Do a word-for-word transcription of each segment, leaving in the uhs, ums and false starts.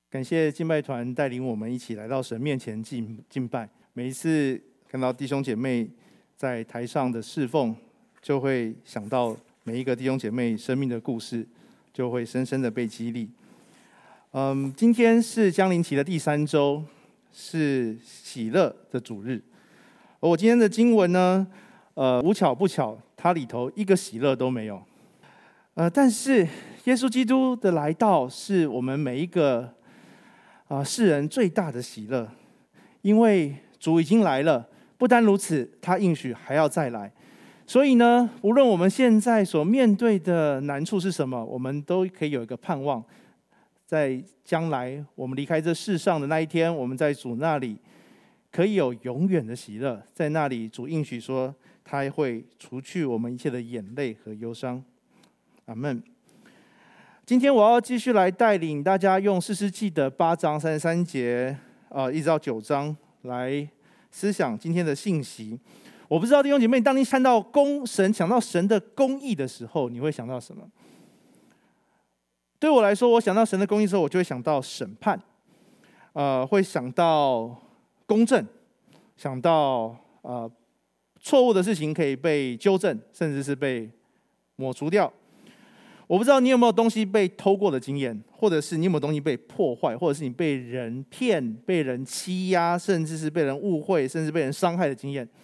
感谢敬拜团带领我们一起来到神面前敬敬拜。每一次看到弟兄姐妹在台上的侍奉，就会想到每一个弟兄姐妹生命的故事，就会深深的被激励。嗯，今天是将临期的第三周，是喜乐的主日。而我今天的经文呢，呃，无巧不巧，它里头一个喜乐都没有。呃，但是耶稣基督的来到，是我们每一个啊、呃、世人最大的喜乐，因为主已经来了。不单如此，他应许还要再来。所以呢，无论我们现在所面对的难处是什么，我们都可以有一个盼望，在将来我们离开这世上的那一天，我们在主那里可以有永远的喜乐。在那里，主应许说，他会除去我们一切的眼泪和忧伤。阿们。今天我要继续来带领大家用士师记的八章三十三节，呃，一直到九章来思想今天的信息。我不知道弟兄姐妹，当你看到公神想到神的公义的时候，你会想到什么？对我来说，我想到神的公义的时候，我就会想到审判，呃，会想到公正，想到呃错误的事情可以被纠正，甚至是被抹除掉。我不知道你有没有东西被偷过的经验，或者是你有没有东西被破坏，或者是你被人骗、被人欺压，甚至是被人误会，甚至被人伤害的经验。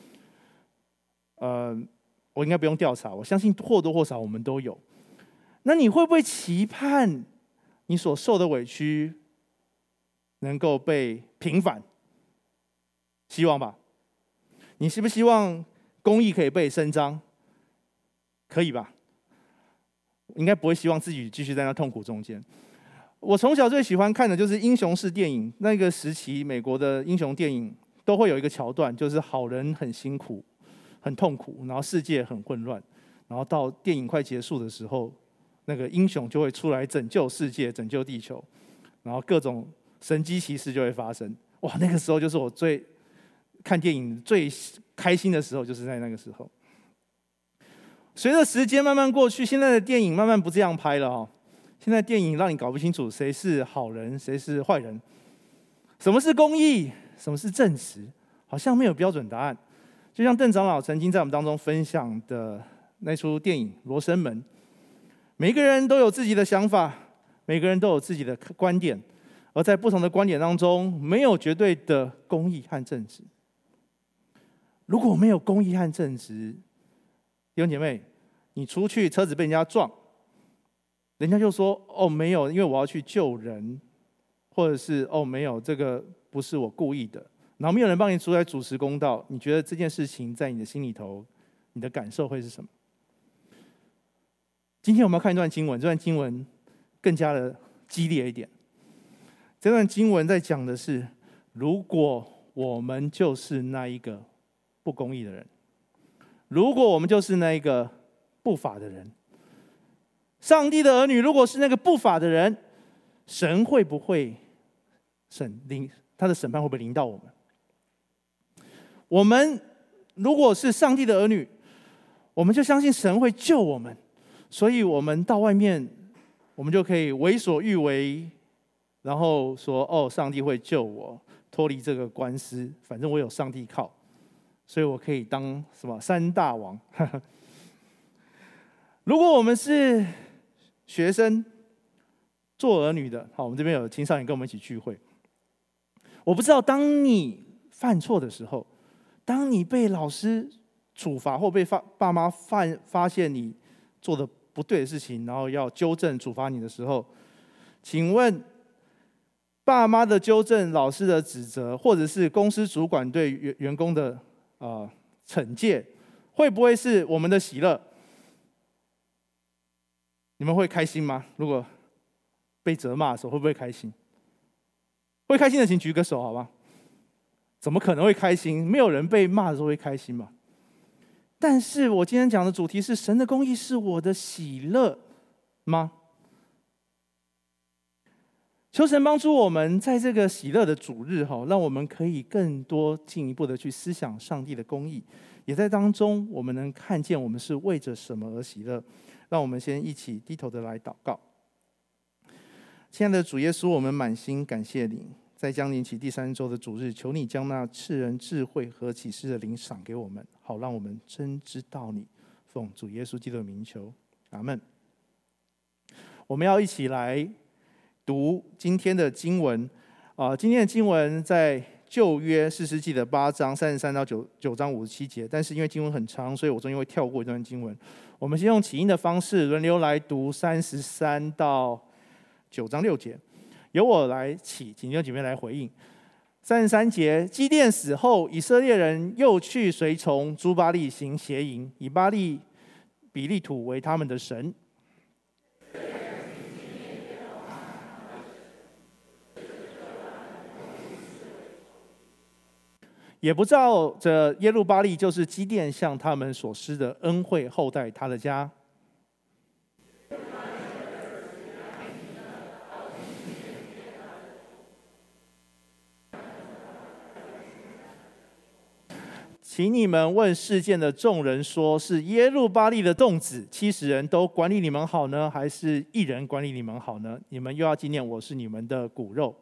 呃，我应该不用调查，我相信或多或少我们都有。那你会不会期盼你所受的委屈能够被平反？希望吧。你是不是希望公义可以被伸张？可以吧。应该不会希望自己继续在那痛苦中间。我从小最喜欢看的就是英雄式电影，那个时期美国的英雄电影都会有一个桥段，就是好人很辛苦、很痛苦，然后世界很混乱，然后到电影快结束的时候，那个英雄就会出来拯救世界、拯救地球，然后各种神机骑士就会发生。哇，那个时候就是我最看电影最开心的时候，就是在那个时候。随着时间慢慢过去，现在的电影慢慢不这样拍了哦。现在电影让你搞不清楚谁是好人，谁是坏人，什么是公义，什么是正直，好像没有标准答案。就像邓长老曾经在我们当中分享的那出电影《罗生门》，每个人都有自己的想法，每个人都有自己的观点，而在不同的观点当中，没有绝对的公义和正直。如果没有公义和正直，弟兄姐妹，你出去车子被人家撞，人家就说哦没有，因为我要去救人，或者是哦没有，这个不是我故意的，然后没有人帮你出来主持公道，你觉得这件事情在你的心里头，你的感受会是什么？今天我们要看一段经文，这段经文更加的激烈一点。这段经文在讲的是，如果我们就是那一个不公义的人，如果我们就是那一个不法的人，上帝的儿女如果是那个不法的人，神会不会审临他的审判会不会临到我们？我们如果是上帝的儿女，我们就相信神会救我们，所以我们到外面，我们就可以为所欲为，然后说哦，上帝会救我脱离这个官司，反正我有上帝靠。所以我可以当什么三大王？如果我们是学生、做儿女的，好，我们这边有青少年跟我们一起聚会。我不知道，当你犯错的时候，当你被老师处罚或被爸妈发发现你做的不对的事情，然后要纠正、处罚你的时候，请问，爸妈的纠正、老师的指责，或者是公司主管对员员工的呃，惩戒，会不会是我们的喜乐？你们会开心吗？如果被责骂的时候，会不会开心？会开心的请举个手，好吧？怎么可能会开心？没有人被骂的时候会开心嘛？但是我今天讲的主题是：神的公义是我的喜乐吗？求神帮助我们在这个喜乐的主日，让我们可以更多进一步的去思想上帝的公义，也在当中我们能看见我们是为着什么而喜乐。让我们先一起低头的来祷告。 亲爱的主耶稣，我们满心感谢你，在将临期第三周的主日，求你将那赐人智慧和启示的灵赏给我们，好让我们真知道你。奉主耶稣基督的名求，阿们。我们要一起来读今天的经文。啊，今天的经文在旧约士师记的八章三十三到九九章五十七节，但是因为经文很长，所以我中间会跳过一段经文。我们先用起音的方式轮流来读三十三到九章六节，由我来起，请弟兄姐妹来回应。三十三节，基甸死后，以色列人又去随从诸巴力行邪淫，以巴力比利土为他们的神。也不照着耶路巴力，就是基甸向他们所施的恩惠，厚待他的家。请你们问事件的众人说，是耶路巴力的众子七十人都管理你们好呢，还是一人管理你们好呢？你们又要纪念我是你们的骨肉。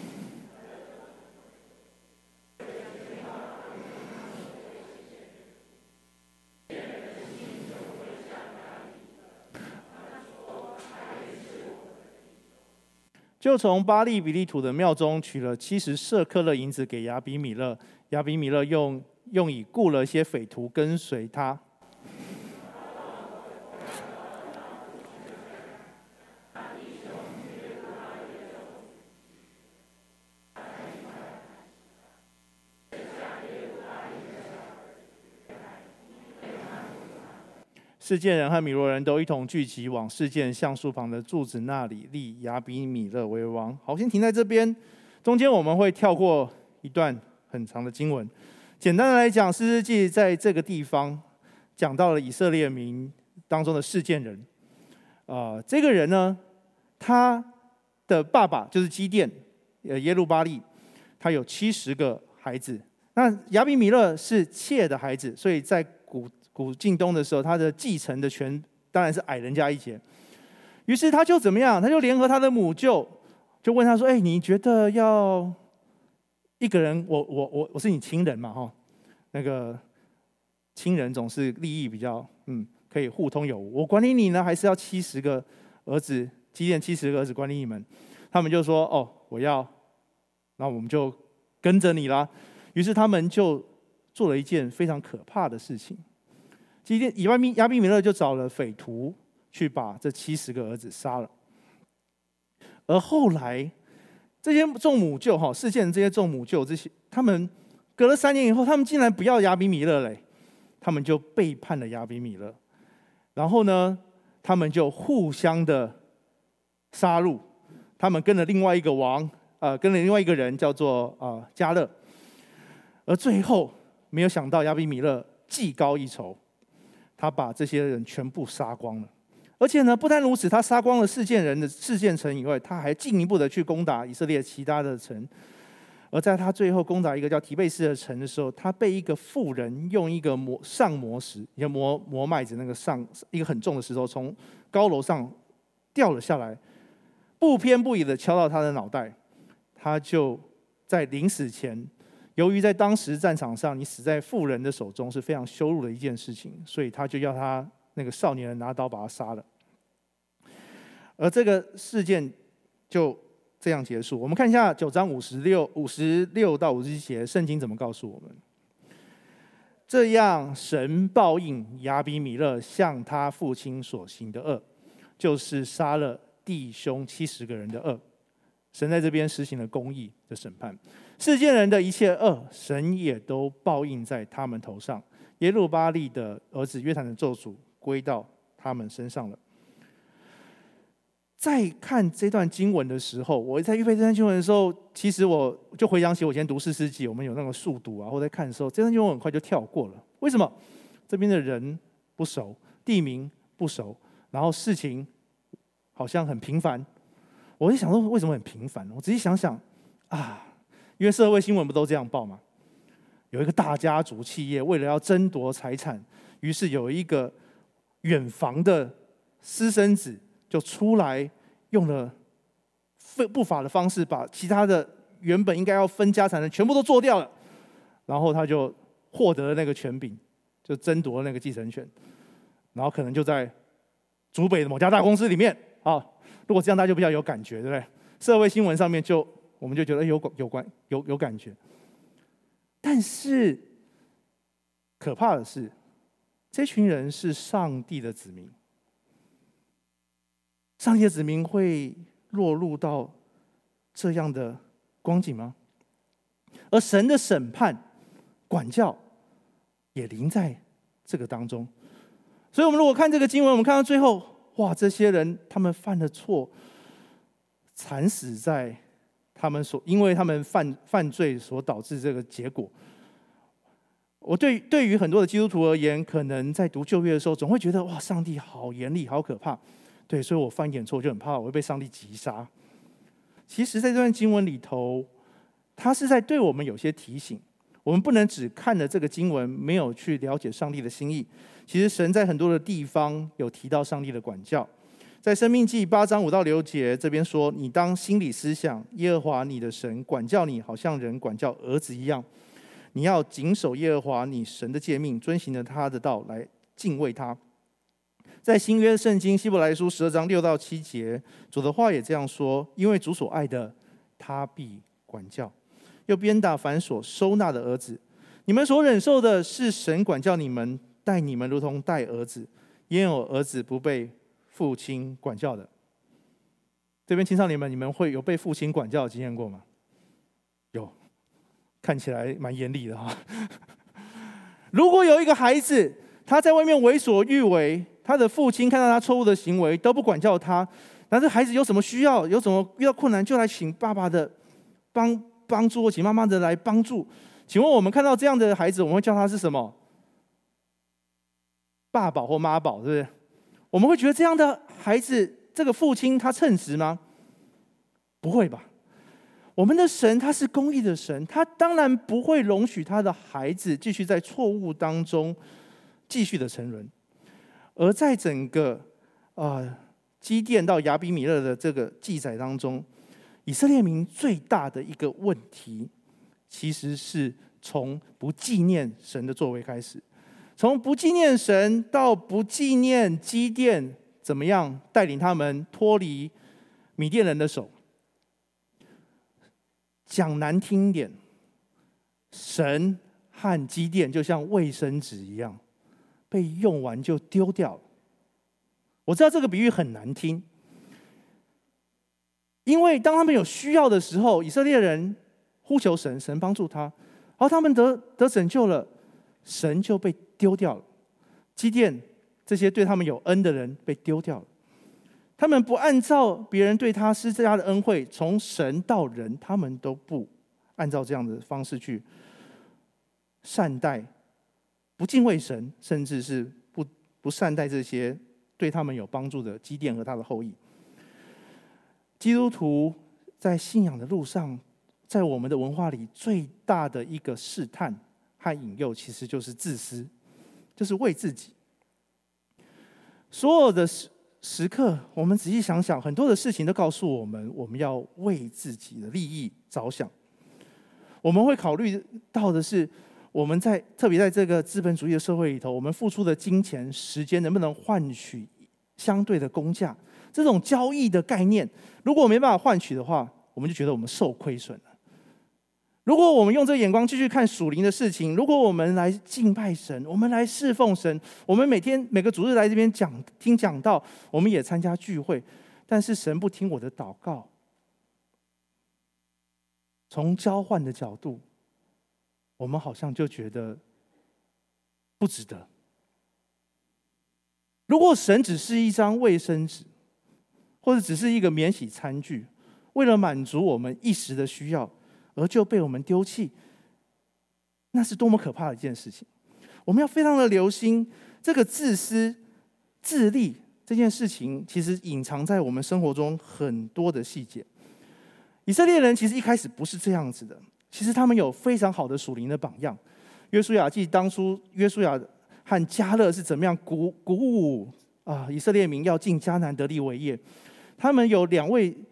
就从巴力比利土的庙中取了七十舍客勒银子给亚比米勒，亚比米勒用用以雇了一些匪徒跟随他。示剑人和米罗人都一同聚集，往示剑橡树旁的柱子那里立亚比米勒为王。好，先停在这边。中间我们会跳过一段很长的经文。简单的来讲，士师记在这个地方讲到了以色列民当中的示剑人。呃，这个人呢，他的爸爸就是基甸，呃耶路巴力，他有七十个孩子。那亚比米勒是妾的孩子，所以在古古近东的时候，他的继承的权当然是矮人家一截。于是他就怎么样？他就联合他的母舅，就问他说：“哎，你觉得要一个人？我我我我是你亲人嘛，哈，那个亲人总是利益比较嗯可以互通有无。我管理你呢，还是要七十个儿子？基甸七十个儿子管理你们？”他们就说：“哦，我要。”那我们就跟着你啦。于是他们就做了一件非常可怕的事情。基甸以巴米亚比米勒就找了匪徒去把这七十个儿子杀了。而后来这些众母舅哈，示剑这些众母舅，这些他们隔了三年以后，他们竟然不要亚比米勒嘞，他们就背叛了亚比米勒。然后呢，他们就互相的杀戮。他们跟了另外一个王，呃，跟了另外一个人叫做呃迦勒。而最后没有想到亚比米勒技高一筹。他把这些人全部杀光了，而且呢，不但如此，他杀光了示剑人的示剑城以外，他还进一步的去攻打以色列其他的城。而在他最后攻打一个叫提贝斯的城的时候，他被一个妇人用一个磨上磨石，也磨磨麦子那个上一个很重的石头从高楼上掉了下来，不偏不倚的敲到他的脑袋。他就在临死前。由于在当时战场上，你死在妇人的手中是非常羞辱的一件事情，所以他就要他那个少年人拿刀把他杀了。而这个事件就这样结束。我们看一下九章五十六、五十六到五十七节，圣经怎么告诉我们？这样，神报应亚比米勒向他父亲所行的恶，就是杀了弟兄七十个人的恶。神在这边实行了公义的审判。示剑人的一切恶，神也都报应在他们头上。耶路巴力的儿子约坦的咒诅归到他们身上了。在看这段经文的时候，我在预备这段经文的时候，其实我就回想起我以前读士师记，我们有那个速读啊，或在看的时候，这段经文很快就跳过了。为什么？这边的人不熟，地名不熟，然后事情好像很平凡。我就想说，为什么很平凡？我仔细想想啊。因为社会新闻不都这样报吗？有一个大家族企业为了要争夺财产，于是有一个远房的私生子就出来用了不法的方式，把其他的原本应该要分家产的全部都做掉了，然后他就获得了那个权柄，就争夺了那个继承权，然后可能就在竹北的某家大公司里面啊。如果这样，大家就比较有感觉，对不对？社会新闻上面就我们就觉得有有关有有感觉。但是可怕的是，这群人是上帝的子民，上帝的子民会落入到这样的光景吗？而神的审判、管教也临在这个当中。所以我们如果看这个经文，我们看到最后，哇，这些人他们犯了错，惨死在他们所因为他们犯犯罪所导致这个结果。我对对于很多的基督徒而言，可能在读旧约的时候，总会觉得哇，上帝好严厉，好可怕。对，所以我犯一点错就很怕我会被上帝击杀。其实在这段经文里头，他是在对我们有些提醒，我们不能只看了这个经文，没有去了解上帝的心意。其实神在很多的地方有提到上帝的管教，在申命记八章五到六节这边说，你当心里思想，耶和华你的神管教你，好像人管教儿子一样。你要谨守耶和华你神的诫命，遵行了他的道来敬畏他。在新约圣经希伯来书十二章六到七节，主的话也这样说：因为主所爱的，他必管教，又鞭打凡所收纳的儿子。你们所忍受的是神管教你们，待你们如同待儿子，焉有儿子不被父亲管教的？这边青少年们，你们会有被父亲管教的经验过吗？有，看起来蛮严厉的哈。如果有一个孩子，他在外面为所欲为，他的父亲看到他错误的行为都不管教他，但是孩子有什么需要，有什么遇到困难，就来请爸爸的帮帮助，请妈妈的来帮助。请问我们看到这样的孩子，我们会叫他是什么？爸宝或妈宝，是不是？我们会觉得这样的孩子，这个父亲他称职吗？不会吧。我们的神他是公义的神，他当然不会容许他的孩子继续在错误当中继续的沉沦。而在整个呃基甸到亚比米勒的这个记载当中，以色列民最大的一个问题，其实是从不纪念神的作为开始，从不纪念神到不纪念基甸怎么样带领他们脱离米甸人的手。讲难听一点，神和基甸就像卫生纸一样，被用完就丢掉了。我知道这个比喻很难听，因为当他们有需要的时候，以色列人呼求神，神帮助他，然后他们得得拯救了，神就被丢掉了。基甸这些对他们有恩的人被丢掉了。他们不按照别人对他施加的恩惠，从神到人，他们都不按照这样的方式去善待，不敬畏神，甚至是不不善待这些对他们有帮助的基甸和他的后裔。基督徒在信仰的路上，在我们的文化里最大的一个试探和引诱，其实就是自私，就是为自己。所有的时刻，我们仔细想想，很多的事情都告诉我们，我们要为自己的利益着想。我们会考虑到的是，我们在特别在这个资本主义的社会里头，我们付出的金钱、时间能不能换取相对的工价？这种交易的概念，如果没办法换取的话，我们就觉得我们受亏损了。如果我们用这个眼光继续看属灵的事情，如果我们来敬拜神，我们来侍奉神，我们每天每个主日来这边讲听讲道，我们也参加聚会，但是神不听我的祷告，从交换的角度，我们好像就觉得不值得。如果神只是一张卫生纸，或者只是一个免洗餐具，为了满足我们一时的需要，而就被我们丢弃，那是多么可怕的一件事情。我们要非常的留心这个自私自利这件事情，其实隐藏在我们生活中很多的细节。以色列人其实一开始不是这样子的，其实他们有非常好的属灵的榜样。约书亚记当初约书亚和迦勒是怎么样鼓鼓舞啊以色列民要进迦南得地为业，他们有两位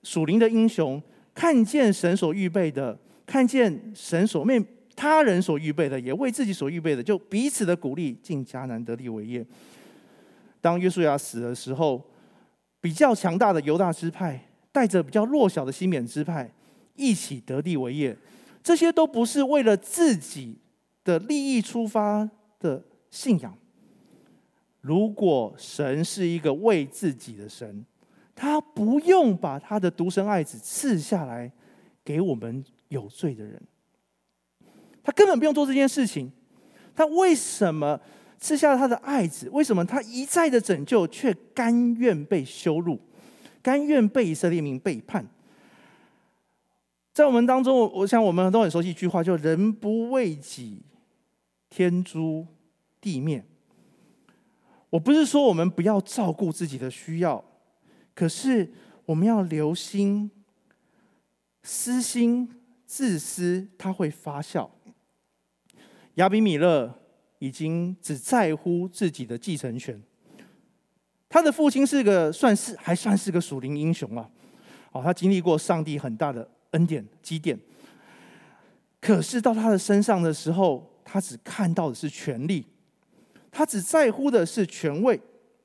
属灵的英雄看见神所预备的，看见神所为他人所预备的，也为自己所预备的，就彼此的鼓励，进迦南得地为业。当约书亚死的时候，比较强大的犹大支派带着比较弱小的西缅支派一起得地为业，这些都不是为了自己的利益出发的信仰。如果神是一个为自己的神，他不用把他的独生爱子赐下来给我们有罪的人，他根本不用做这件事情。他为什么赐下他的爱子？为什么他一再的拯救，却甘愿被羞辱，甘愿被以色列民背叛？在我们当中，我想我们都很熟悉一句话，就人不为己，天诛地灭。我不是说我们不要照顾自己的需要，可是我们要留心，私心自私它会发酵。亚比米勒已经只在乎自己的继承权，他的父亲是个算是还算是个属灵英雄啊，哦，他经历过上帝很大的恩典积淀，可是到他的身上的时候，他只看到的是权力，他只在乎的是权位。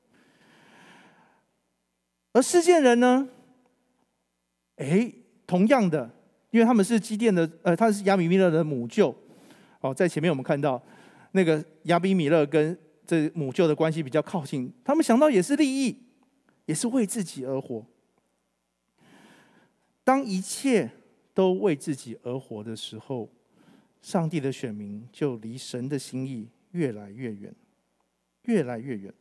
而示剑人呢？哎，同样的，因为他们是基甸的，呃，他是亚比米勒的母舅。哦，在前面我们看到，那个亚比米勒跟这母舅的关系比较靠近，他们想到也是利益，也是为自己而活。当一切都为自己而活的时候，上帝的选民就离神的心意越来越远，越来越远。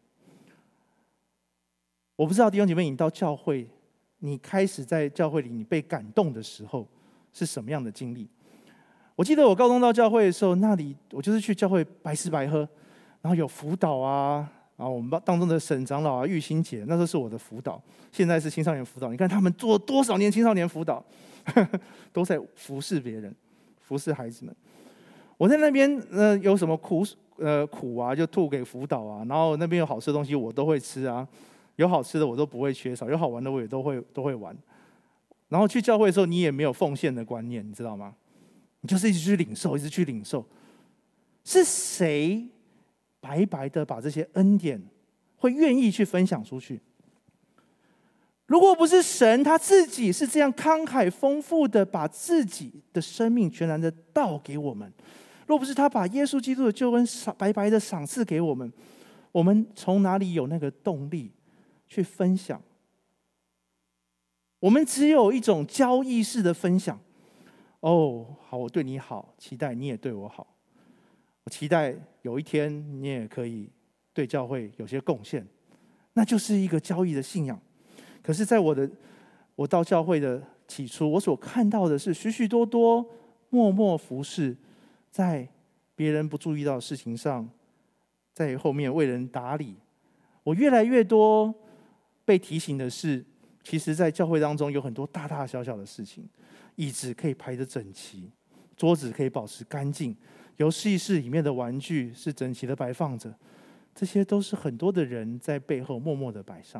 我不知道弟兄姐妹，你到教会，你开始在教会里你被感动的时候是什么样的经历？我记得我高中到教会的时候，那里我就是去教会白吃白喝，然后有辅导啊，然后我们当中的沈长老啊、玉欣姐，那时候是我的辅导，现在是青少年辅导。你看他们做多少年青少年辅导，呵呵都在服侍别人，服侍孩子们。我在那边呃有什么苦呃苦啊，就吐给辅导啊，然后那边有好吃的东西我都会吃啊。有好吃的我都不会缺少，有好玩的我也都会都会玩。然后去教会的时候，你也没有奉献的观念，你知道吗？你就是一直去领受，一直去领受。是谁白白的把这些恩典会愿意去分享出去？如果不是神他自己是这样慷慨丰富的把自己的生命全然的倒给我们，若不是他把耶稣基督的救恩白白的赏赐给我们，我们从哪里有那个动力去分享？我们只有一种交易式的分享。哦，好，我对你好，期待你也对我好。我期待有一天你也可以对教会有些贡献，那就是一个交易的信仰。可是在我的我到教会的起初，我所看到的是许许多多默默服侍，在别人不注意到的事情上，在后面为人打理。我越来越多被提醒的是，其实在教会当中有很多大大小小的事情，椅子可以排得整齐，桌子可以保持干净，游戏室里面的玩具是整齐的摆放着，这些都是很多的人在背后默默的摆上。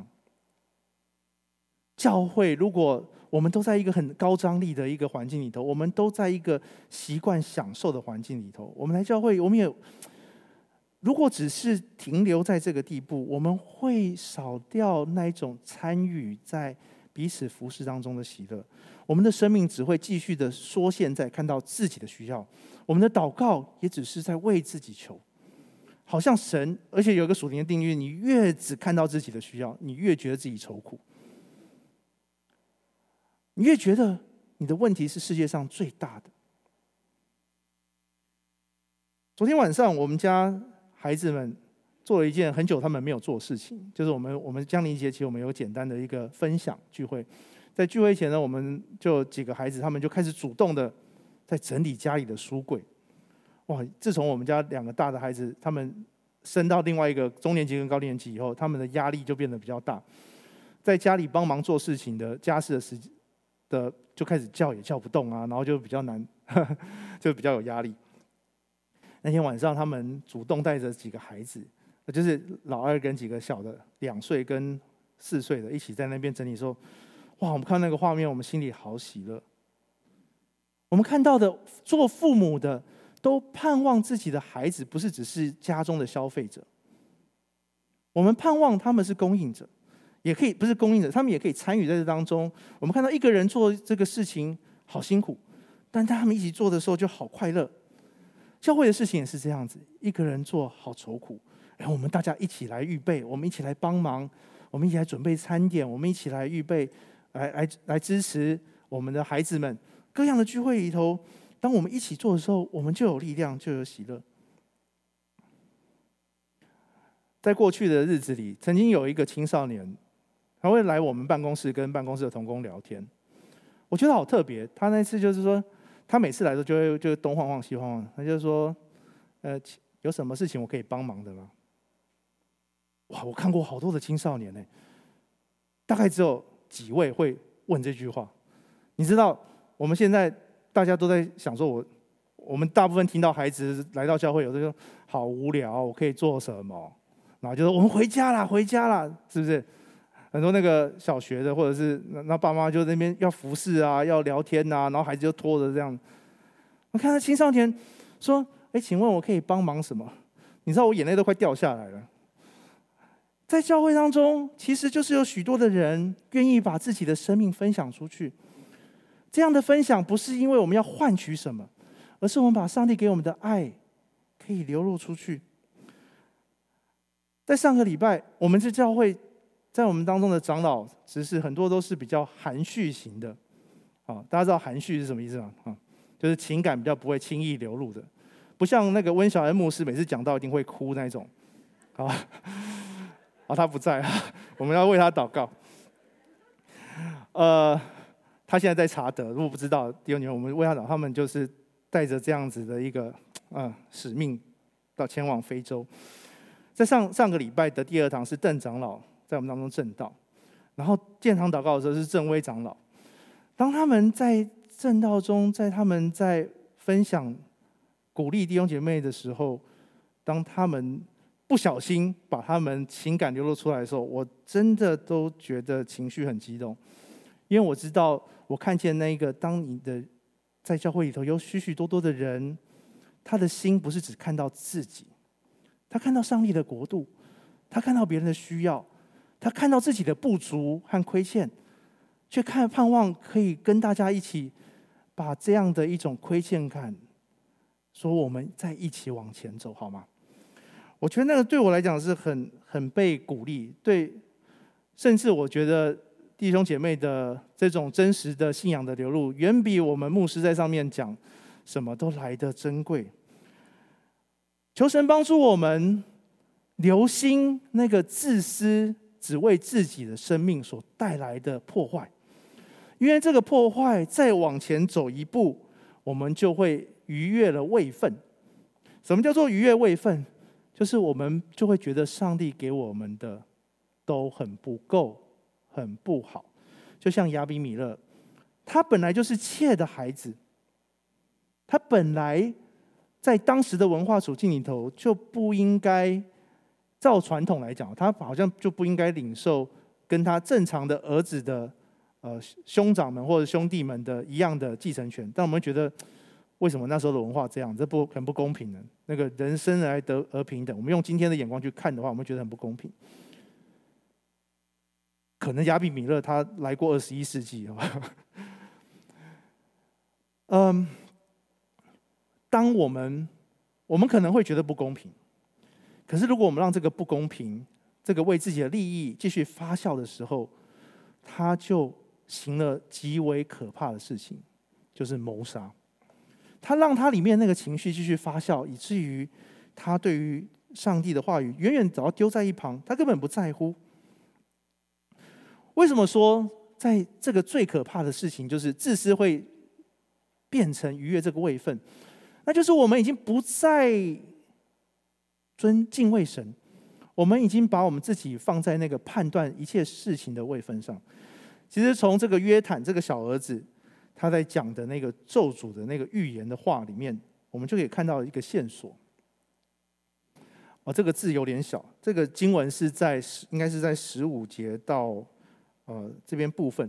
教会如果我们都在一个很高张力的一个环境里头，我们都在一个习惯享受的环境里头，我们来教会，我们也如果只是停留在这个地步，我们会少掉那一种参与在彼此服事当中的喜乐。我们的生命只会继续的缩限在看到自己的需要，我们的祷告也只是在为自己求。好像神，而且有一个属灵的定律，你越只看到自己的需要，你越觉得自己愁苦，你越觉得你的问题是世界上最大的。昨天晚上我们家孩子们做了一件很久他们没有做的事情，就是我们我们降临节期我们有简单的一个分享聚会。在聚会前呢，我们就几个孩子他们就开始主动的在整理家里的书柜。哇！自从我们家两个大的孩子他们升到另外一个中年级跟高年级以后，他们的压力就变得比较大，在家里帮忙做事情的家事的时的就开始叫也叫不动啊，然后就比较难，呵呵就比较有压力。那天晚上，他们主动带着几个孩子，就是老二跟几个小的两岁跟四岁的一起在那边整理说， 哇，我们看那个画面，我们心里好喜乐。我们看到的做父母的都盼望自己的孩子不是只是家中的消费者，我们盼望他们是供应者，也可以不是供应者，他们也可以参与在这当中。我们看到一个人做这个事情好辛苦，但当他们一起做的时候就好快乐。教会的事情也是这样子，一个人做好愁苦，然后我们大家一起来预备，我们一起来帮忙，我们一起来准备餐点，我们一起来预备，来来来支持我们的孩子们。各样的聚会里头，当我们一起做的时候，我们就有力量，就有喜乐。在过去的日子里，曾经有一个青少年，他会来我们办公室跟办公室的同工聊天，我觉得好特别。他那次就是说，他每次来的时候就会就东晃晃西晃晃，他就说：“呃，有什么事情我可以帮忙的吗？”哇，我看过好多的青少年呢，大概只有几位会问这句话。你知道？我们现在大家都在想说我，我我们大部分听到孩子来到教会，有的说好无聊，我可以做什么？然后就说我们回家啦，回家啦，是不是？很多那个小学的，或者是那爸妈就在那边要服侍啊，要聊天啊，然后孩子就拖着这样。我看到青少年说：“哎，请问我可以帮忙什么？”你知道我眼泪都快掉下来了。在教会当中，其实就是有许多的人愿意把自己的生命分享出去。这样的分享不是因为我们要换取什么，而是我们把上帝给我们的爱可以流露出去。在上个礼拜，我们这教会在我们当中的长老执事很多都是比较含蓄型的。啊，大家知道含蓄是什么意思吗？啊，就是情感比较不会轻易流露的，不像那个温小恩牧师每次讲到一定会哭那种。啊，啊，他不在啊，我们要为他祷告。呃。他现在在查德，如果不知道弟兄姐妹，我们为他祷告，他们就是带着这样子的一个呃使命，到前往非洲。在上上个礼拜的第二堂是邓长老在我们当中证道，然后建堂祷告的时候是郑威长老。当他们在证道中，在他们在分享鼓励弟兄姐妹的时候，当他们不小心把他们情感流露出来的时候，我真的都觉得情绪很激动，因为我知道。我看见那个，当你的在教会里头有许许多多的人，他的心不是只看到自己，他看到上帝的国度，他看到别人的需要，他看到自己的不足和亏欠，却看盼望可以跟大家一起把这样的一种亏欠感，说我们再一起往前走，好吗？我觉得那个对我来讲是很很被鼓励，对，甚至我觉得。弟兄姐妹的这种真实的信仰的流露，远比我们牧师在上面讲什么都来得珍贵。求神帮助我们留心那个自私只为自己的生命所带来的破坏，因为这个破坏再往前走一步，我们就会逾越了位分。什么叫做逾越位分？就是我们就会觉得上帝给我们的都很不够。很不好，就像亚比米勒，他本来就是妾的孩子，他本来在当时的文化处境里头就不应该，照传统来讲，他好像就不应该领受跟他正常的儿子的呃兄长们或者兄弟们的一样的继承权。但我们觉得，为什么那时候的文化这样？这不很不公平呢？那个人生来得而平等，我们用今天的眼光去看的话，我们觉得很不公平。可能亚比米勒他来过二十一世纪，嗯，当我们我们可能会觉得不公平，可是如果我们让这个不公平，这个为自己的利益继续发酵的时候，他就行了极为可怕的事情，就是谋杀。他让他里面那个情绪继续发酵，以至于他对于上帝的话语远远早要丢在一旁，他根本不在乎。为什么说在这个最可怕的事情，就是自私会变成逾越这个位分？那就是我们已经不再尊敬畏神，我们已经把我们自己放在那个判断一切事情的位分上。其实从这个约坦这个小儿子他在讲的那个咒诅的那个预言的话里面，我们就可以看到一个线索。哦，这个字有点小，这个经文是在应该是在十五节到。呃，这边部分，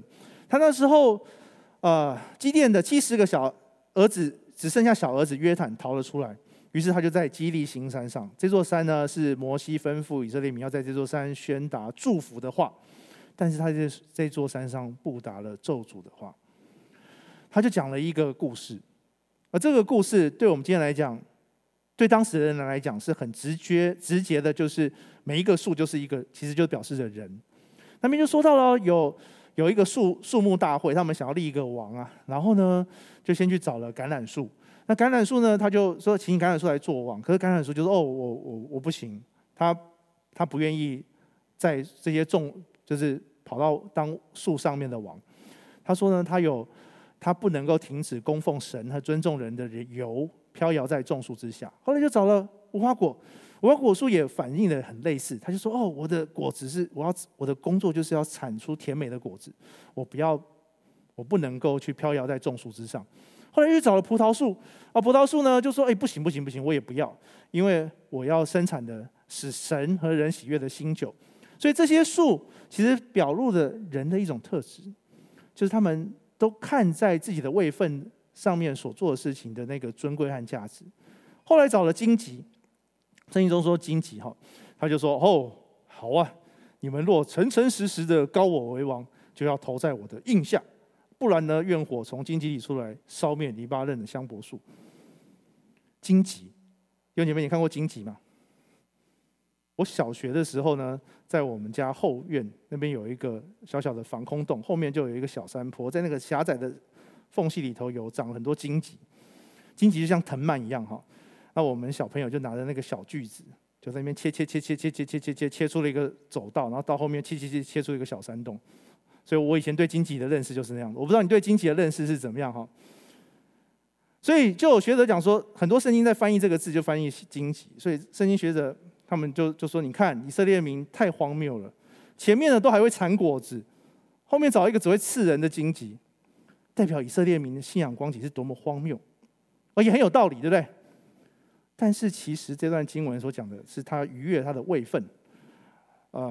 他那时候，呃，基甸的七十个小儿子只剩下小儿子约坦逃了出来，于是他就在基利新山上。这座山呢，是摩西吩咐以色列民要在这座山宣达祝福的话，但是他在这座山上布达了咒诅的话。他就讲了一个故事，而这个故事对我们今天来讲，对当时的人来讲是很直接直接的，就是每一个树就是一个，其实就表示着人。那边就说到了有有一个树树木大会，他们想要立一个王啊，然后呢就先去找了橄榄树。那橄橄榄树呢，他就说请橄榄树来做王，可是橄榄树就说哦，我我我不行，他他不愿意在这些种就是跑到当树上面的王。他说呢，他有他不能够停止供奉神和尊重人的油飘摇在众树之下。后来就找了无花果，无花果树也反应的很类似，他就说：“哦，我的果子是我要我的工作就是要产出甜美的果子，我不要我不能够去飘摇在众树之上。”后来又找了葡萄树，啊，葡萄树呢就说：“哎，不行不行不行，我也不要，因为我要生产的使神和人喜悦的新酒。”所以这些树其实表露了人的一种特质，就是他们都看在自己的位分上面所做的事情的那个尊贵和价值。后来找了荆棘，圣经中说荆棘哈，他就说：“哦，好啊，你们若诚诚实实的膏我为王，就要投在我的印下，不然呢，愿火从荆棘里出来，烧灭黎巴嫩的香柏树。”荆棘，弟兄姐妹，你看过荆棘吗？我小学的时候呢，在我们家后院那边有一个小小的防空洞，后面就有一个小山坡，在那个狭窄的缝隙里头有长很多荆棘，荆棘就像藤蔓一样哈。那我们小朋友就拿着那个小锯子，就在那边切切切切切切切切切切出了一个走道，然后到后面切切切切出一个小山洞。所以我以前对荆棘的认识就是那样的。我不知道你对荆棘的认识是怎么样哈。所以就有学者讲说，很多圣经在翻译这个字就翻译荆棘，所以圣经学者他们就就说：“你看以色列民太荒谬了，前面的都还会产果子，后面找一个只会刺人的荆棘，代表以色列民的信仰光景是多么荒谬，而且很有道理，对不对？”但是其实这段经文所讲的是他逾越他的位分。呃，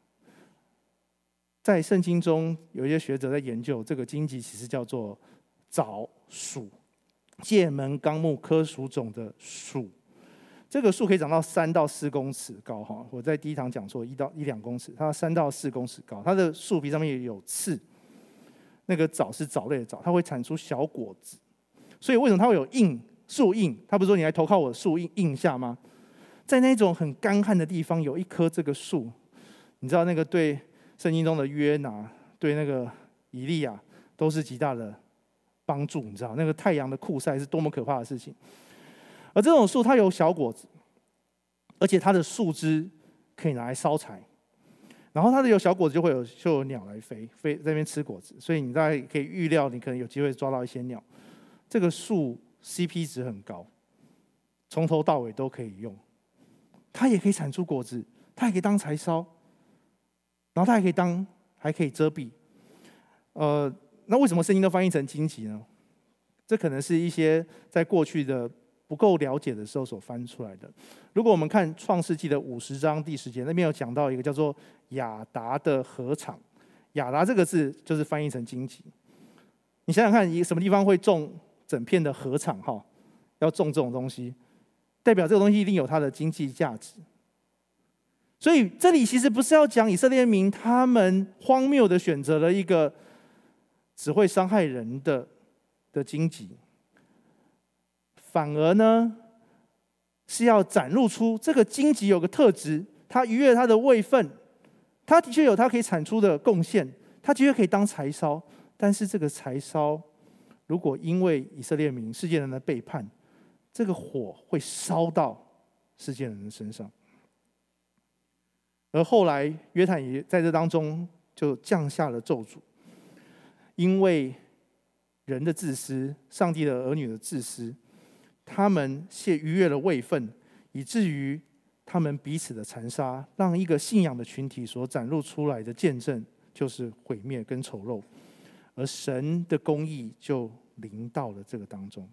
在圣经中有一些学者在研究这个荆棘，其实叫做枣属，界门纲目科属种的属。这个树可以长到三到四公尺高哈，我在第一堂讲说一到一两公尺，它三到四公尺高，它的树皮上面也有刺。那个枣是藻类的枣，它会产出小果子，所以为什么它会有印树印？他不是说你来投靠我树印印下吗？在那种很干旱的地方有一棵这个树，你知道那个对圣经中的约拿、对那个以利亚都是极大的帮助，你知道那个太阳的酷晒是多么可怕的事情。而这种树它有小果子，而且它的树枝可以拿来烧柴，然后它的有小果子就会有就有鸟来飞飞在那边吃果子，所以你大概可以预料你可能有机会抓到一些鸟。这个树 C P 值很高，从头到尾都可以用，它也可以产出果子，它也可以当柴烧，然后它还可以当还可以遮蔽。呃，那为什么圣经都翻译成荆棘呢？这可能是一些在过去的不够了解的时候所翻出来的。如果我们看创世纪的五十章第十节，那边有讲到一个叫做亚达的禾场，亚达这个字就是翻译成荆棘。你想想看，一什么地方会种整片的禾场哈？要种这种东西，代表这个东西一定有它的经济价值。所以这里其实不是要讲以色列民他们荒谬的选择了一个只会伤害人的的荆棘，反而呢是要展露出这个荆棘有个特质，它逾越它的位分，它的确有它可以产出的贡献，它的确可以当柴烧。但是这个柴烧，如果因为以色列民世界人的背叛，这个火会烧到世界人的身上。而后来约坦也在这当中就降下了咒诅，因为人的自私，上帝的儿女的自私，他们亵逾越了位分，以至于他们彼此的残杀，让一个信仰的群体所展露出来的见证就是毁灭跟丑陋，而神的公义就临到了这个当中。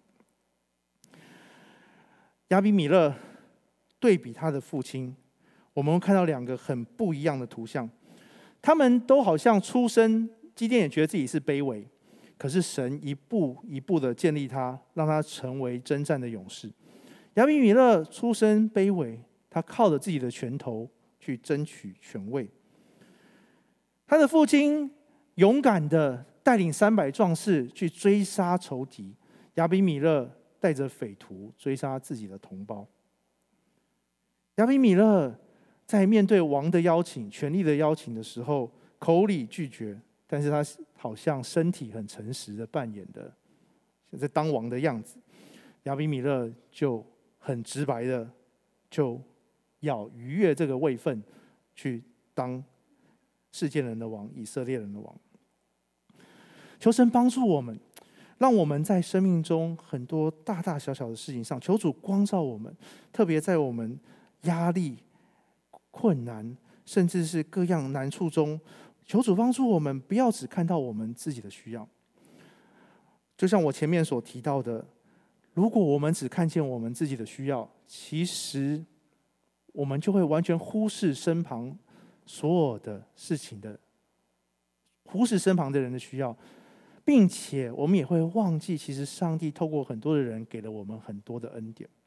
亚比米勒对比他的父亲，我们会看到两个很不一样的图像，他们都好像出生基甸也觉得自己是卑微，可是神一步一步的建立他，让他成为征战的勇士。亚比米勒出身卑微，他靠着自己的拳头去争取权位。他的父亲勇敢的带领三百壮士去追杀仇敌，亚比米勒带着匪徒追杀自己的同胞。亚比米勒在面对王的邀请、权力的邀请的时候，口里拒绝，但是他好像身体很诚实的扮演的在当王的样子。亚比米勒就很直白的就要逾越这个位分，去当世界人的王，以色列人的王。求神帮助我们，让我们在生命中很多大大小小的事情上，求主光照我们，特别在我们压力、困难，甚至是各样难处中，求主帮助我们，不要只看到我们自己的需要。就像我前面所提到的，如果我们只看见我们自己的需要，其实我们就会完全忽视身旁所有的事情的，忽视身旁的人的需要，并且我们也会忘记，其实上帝透过很多的人给了我们很多的恩典。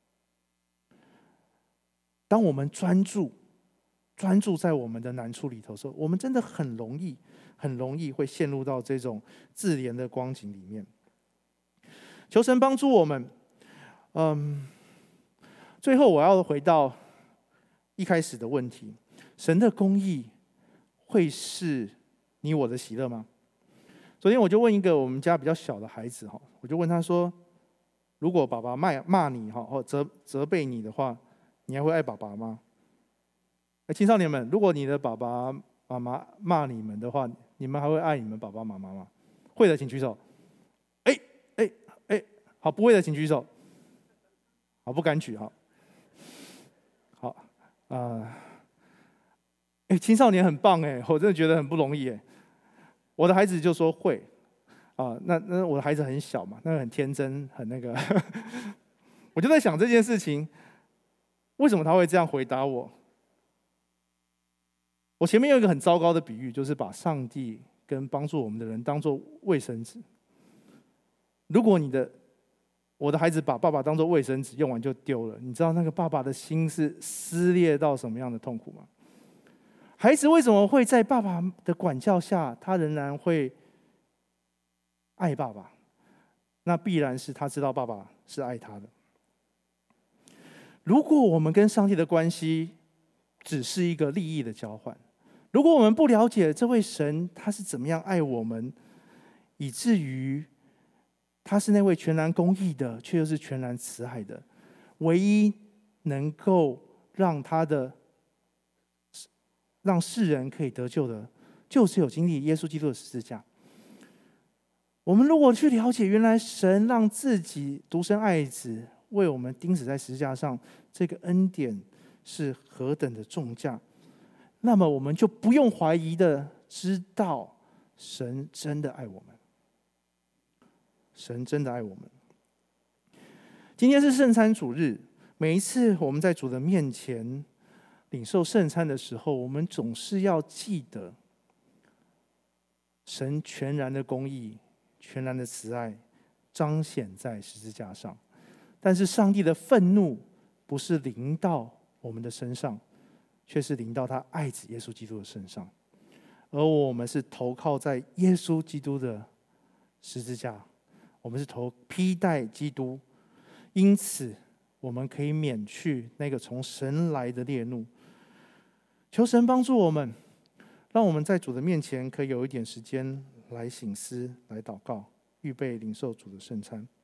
当我们专注专注在我们的难处里头的时候，我们真的很容易很容易会陷入到这种自怜的光景里面。求神帮助我们。嗯，最后我要回到一开始的问题：神的公义会是你我的喜乐吗？昨天我就问一个我们家比较小的孩子，我就问他说：如果爸爸骂骂你或责责备你的话，你还会爱爸爸吗？青少年们，如果你的爸爸妈妈骂你们的话，你们还会爱你们爸爸妈妈吗？会的请举手。哎哎哎，好，不会的请举手。好，不敢举。好，好，呃，哎，青少年很棒哎，我真的觉得很不容易哎。我的孩子就说会啊，那那我的孩子很小嘛，那很天真，很那个。我就在想这件事情，为什么他会这样回答我？我前面有一个很糟糕的比喻，就是把上帝跟帮助我们的人当作卫生纸。如果你的我的孩子把爸爸当作卫生纸，用完就丢了，你知道那个爸爸的心是撕裂到什么样的痛苦吗？孩子为什么会在爸爸的管教下，他仍然会爱爸爸？那必然是他知道爸爸是爱他的。如果我们跟上帝的关系只是一个利益的交换，如果我们不了解这位神他是怎么样爱我们，以至于他是那位全然公义的，却又是全然慈爱的，唯一能够让他的让世人可以得救的，就是有经历耶稣基督的十字架。我们如果去了解，原来神让自己独生爱子为我们钉死在十字架上，这个恩典是何等的重价，那么我们就不用怀疑的知道神真的爱我们，神真的爱我们。今天是圣餐主日，每一次我们在主的面前领受圣餐的时候，我们总是要记得神全然的公义、全然的慈爱彰显在十字架上，但是上帝的愤怒不是临到我们的身上，却是临到他爱子耶稣基督的身上，而我们是投靠在耶稣基督的十字架，我们是投披戴基督，因此我们可以免去那个从神来的烈怒。求神帮助我们，让我们在主的面前可以有一点时间来省思、来祷告，预备领受主的圣餐。